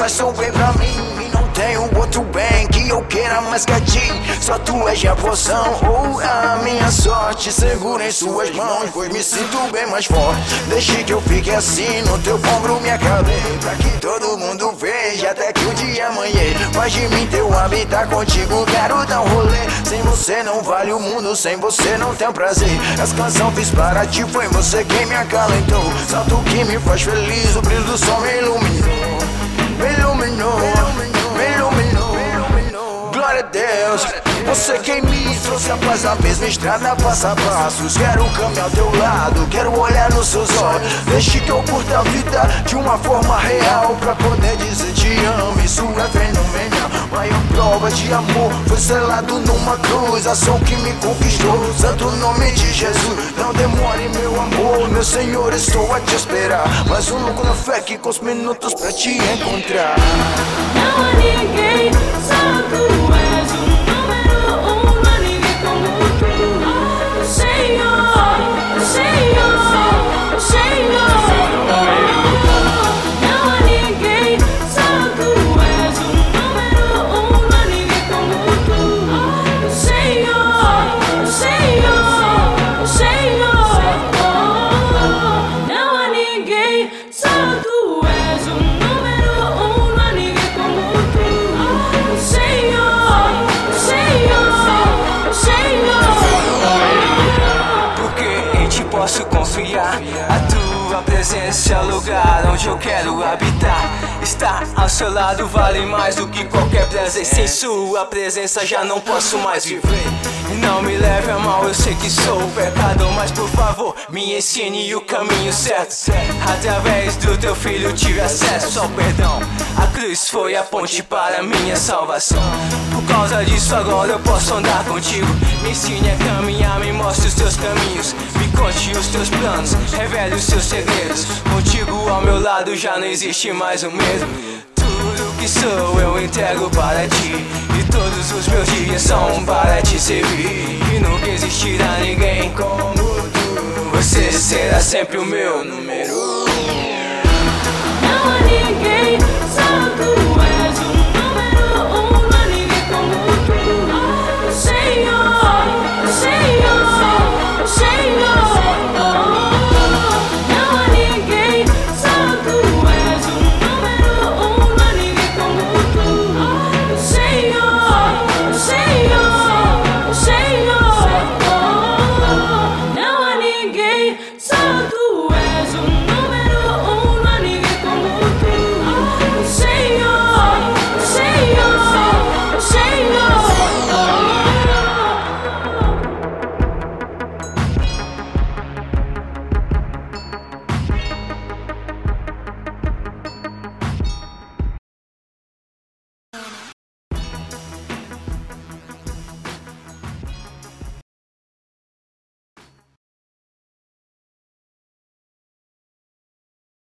és só bem pra mim e não tenho outro bem que eu queira mais que a ti. Só tu és a porção ou a minha sorte. Segura em suas mãos, pois me sinto bem mais forte. Deixe que eu fique assim no teu ombro, me acabei, pra que todo mundo veja até que o dia amanhã. Faz de mim teu habitat, contigo quero dar um rolê. Sem você não vale o mundo, sem você não tenho prazer. As canções fiz para ti, foi você quem me acalentou. Só tu que me faz feliz, o brilho do sol me iluminou. Me iluminou, me iluminou. Glória a Deus, você quem me trouxe a paz na mesma estrada, passo a passos. Quero caminhar ao teu lado, quero olhar nos seus olhos. Deixe que eu curta a vida de uma forma real, pra poder dizer te amo, isso é fenomenal. Maior prova de amor foi selado numa cruz, ação que me conquistou, santo nome de Jesus. Não demore meu amor, meu Senhor, estou a te esperar. Mais um louco na fé que com os minutos pra te encontrar. Não há ninguém, só tu és o número um, não há ninguém como tu. O Senhor, o Senhor, o Senhor. Não há ninguém, só tu és o número um, não há ninguém como tu. O Senhor, o Senhor, o Senhor. Não há ninguém, só tu és o número um, não há ninguém como tu. O Senhor, o Senhor, o Senhor. Porque em ti posso confiar. A tua presença é o lugar onde eu quero habitar. Estar ao seu lado vale mais do que qualquer prazer. Sem sua presença já não posso mais viver. E não me leve a mal, eu sei que sou pecador, mas por favor, me ensine o caminho certo. Através do teu filho tive acesso ao perdão. A cruz foi a ponte para a minha salvação. Por causa disso agora eu posso andar contigo. Me ensine a caminhar, me mostre os teus caminhos. Me conte os teus planos, revele os teus segredos. Contigo ao meu lado já não existe mais o medo. Tudo que sou eu entrego para ti, e todos os meus dias são para te servir. E nunca existirá ninguém como tu. Você será sempre o meu número um. Não há ninguém, só tu